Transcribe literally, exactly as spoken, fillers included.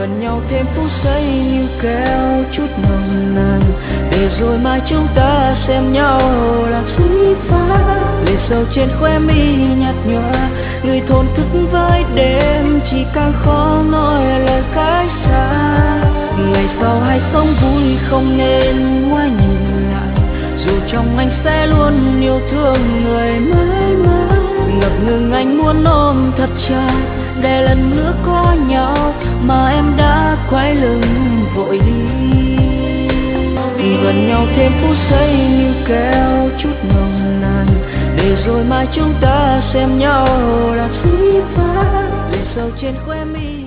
gần nhau thêm phút giây như kéo chút nồng nàn, để rồi mai chúng ta xem nhau lạc suy phá. Lệ sầu trên khóe mi nhạt nhòa, người thổn thức với đêm chỉ càng khó nói lời cách xa. Ngày sau hay sống vui không nên ngoái nhìn lại, dù trong anh sẽ luôn yêu thương người mãi mãi. Ngập ngừng anh muốn ôm thật chặt để lần nữa có nhau, mà em đã quay lưng vội đi. Gần nhau thêm phút giây như kéo chút nồng nàn, để rồi mai chúng ta xem nhau lạc suy phá. Lệ sầu trên khóe mi.